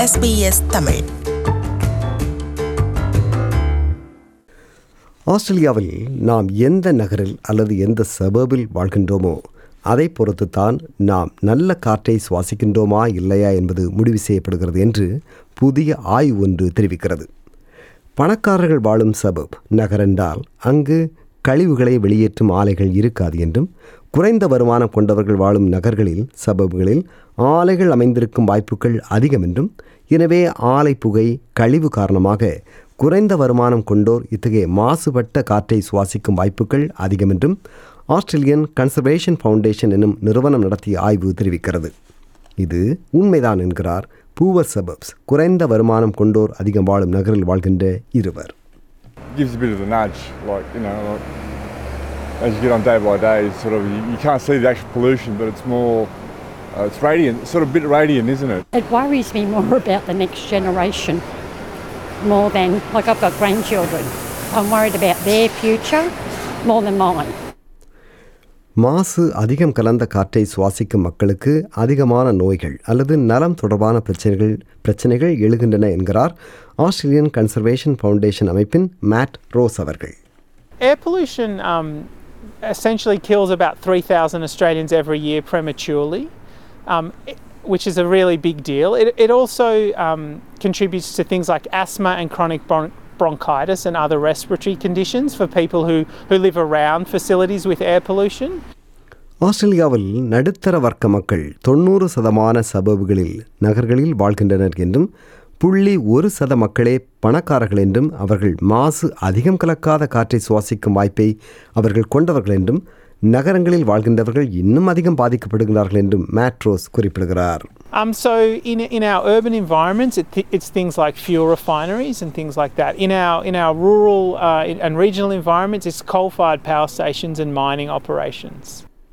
SBS Tamil. ஆஸ்திரேலியாவில் நாம் எந்த நகரில் அல்லது எந்த சபர்பில் வாழ்கின்றோமோ அதை பொறுத்துத்தான் நாம் நல்ல காற்றை சுவாசிக்கின்றோமா இல்லையா என்பது முடிவு செய்யப்படுகிறது என்று புதிய ஆய்வு ஒன்று தெரிவிக்கிறது. பணக்காரர்கள் வாழும் சபர்ப் நகரென்றால் அங்கு கழிவுகளை வெளியேற்றும் ஆலைகள் இருக்காது என்றும், குறைந்த வருமானம் கொண்டவர்கள் வாழும் நகர்களில் சபர்ப்களில் ஆலைகள் அமைந்திருக்கும் வாய்ப்புகள் அதிகம் என்றும், எனவே ஆலை புகை கழிவு காரணமாக குறைந்த வருமானம் கொண்டோர் இத்தகைய மாசுபட்ட காற்றை சுவாசிக்கும் வாய்ப்புகள் அதிகம் என்றும் ஆஸ்திரேலியன் கன்சர்வேஷன் ஃபவுண்டேஷன் என்னும் நிறுவனம் நடத்திய ஆய்வு தெரிவிக்கிறது. இது உண்மைதான் என்கிறார் பூவர் சபர்ப்ஸ் குறைந்த வருமானம் கொண்டோர் அதிகம் வாழும் நகரில் வாழ்கின்ற இருவர். Gives a bit of a nudge, like, as you get on day by day, sort of you can't see the actual pollution, but it's more, it's radiant, it's sort of a bit radiant, isn't it? It worries me more about the next generation, more than, like, I've got grandchildren. I'm worried about their future more than mine. மாசு அதிகம் கலந்த காற்றை சுவாசிக்கும் மக்களுக்கு அதிகமான நோய்கள் அல்லது நலம் தொடர்பான பிரச்சனைகள் எழுகின்றன என்கிறார் ஆஸ்திரேலியன் கன்சர்வேஷன் ஃபவுண்டேஷன் அமைப்பின் மேட் ரோஸ் அவர்கள். Air pollution essentially kills about 3,000 Australians every year prematurely, which is a really big deal. It also contributes to things like asthma and chronic bronchitis and other respiratory conditions for people who live around facilities with air pollution. ஆஸ்திரேலியாவில் நடுத்தர வர்க்க மக்கள் 90% சபர்ப்களில் நகர்களில் வாழ்கின்றனர் என்றும், 0.1% மக்களே பணக்காரர்கள் என்றும், அவர்கள் மாசு அதிகம் கலக்காத காற்றை சுவாசிக்கும் வாய்ப்பை அவர்கள் கொண்டவர்கள் என்றும், நகரங்களில் வாழ்கின்றவர்கள் இன்னும் அதிகம் பாதிக்கப்படுகிறார்கள் என்றும் மேட்ரோஸ் குறிப்பிடுகிறார். So in our urban environments, it's things like fuel refineries and things like that. In our rural and regional environments, it's coal-fired power stations and mining operations.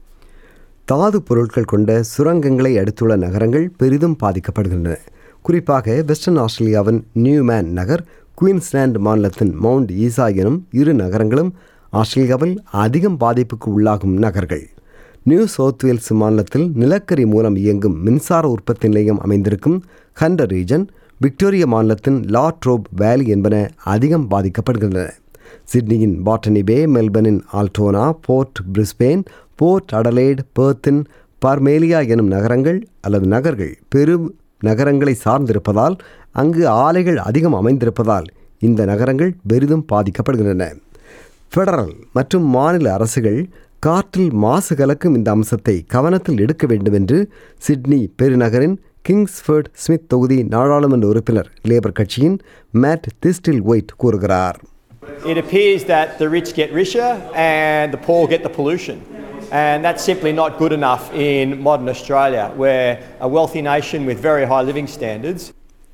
தாது பொருட்கள் கொண்ட சுரங்கங்களை அடுத்துள்ள நகரங்கள் பெரிதும் பாதிக்கப்படுகின்றன. குறிப்பாக வெஸ்டர்ன் ஆஸ்திரேலியாவின் நியூமேன் நகர், குயின்ஸ்லாந்து மாநிலத்தின் மவுண்ட் ஈசா எனும் இரு நகரங்களும் ஆஸ்திரேலியாவில் அதிகம் பாதிப்புக்கு உள்ளாகும் நகர்கள். நியூ சவுத் வேல்ஸ் மாநிலத்தில் நிலக்கரி மூலம் இயங்கும் மின்சார உற்பத்தி நிலையம் அமைந்திருக்கும் ஹண்டர் ரீஜன், விக்டோரியா மாநிலத்தின் லாட்ரோப் வேலி என்பன அதிகம் பாதிக்கப்படுகின்றன. சிட்னியின் பாட்டனி பே, மெல்பர்னின் Altona, Port Brisbane, Port Adelaide, பெர்த்தின் பர்மேலியா எனும் நகர்கள் பெரும் நகரங்களை சார்ந்திருப்பதால், அங்கு ஆலைகள் அதிகம் அமைந்திருப்பதால் இந்த நகரங்கள் பெரிதும் பாதிக்கப்படுகின்றன. ஃபெடரல் மற்றும் மாநில அரசுகள் காற்றில் மாசு கலக்கும் இந்த அம்சத்தை கவனத்தில் எடுக்க வேண்டும் என்று சிட்னி பெருநகரின் கிங்ஸ்ஃபோர்ட் ஸ்மித் தொகுதி நாடாளுமன்ற உறுப்பினர் லேபர் கட்சியின் மேட் திஸ்டில் ஒயிட் கூறுகிறார். It appears that the rich get richer and the poor get the pollution. And that's simply not good enough in modern Australia. We're a wealthy nation with very high living standards.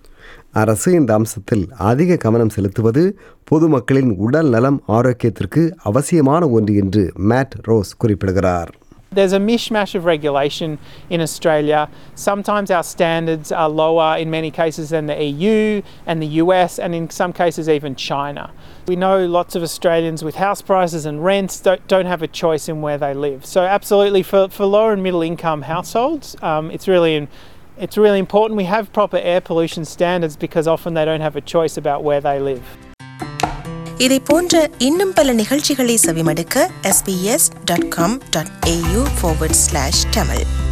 அரசு இந்த அம்சத்தில் அதிக கவனம் செலுத்துவது பொதுமக்களின் உடல் நலம் ஆரோக்கியத்திற்கு அவசியமான ஒன்று என்று மேட் ரோஸ் குறிப்பிடுகிறார். There's a mishmash of regulation in Australia. Sometimes our standards are lower in many cases than the EU and the US, and in some cases even China. We know lots of Australians with house prices and rents don't have a choice in where they live. So absolutely for lower and middle income households, it's really important we have proper air pollution standards, because often they don't have a choice about where they live. இதை போன்ற இன்னும் பல நிகழ்ச்சிகளை செவிமடுக்க sbs.com.au/tamil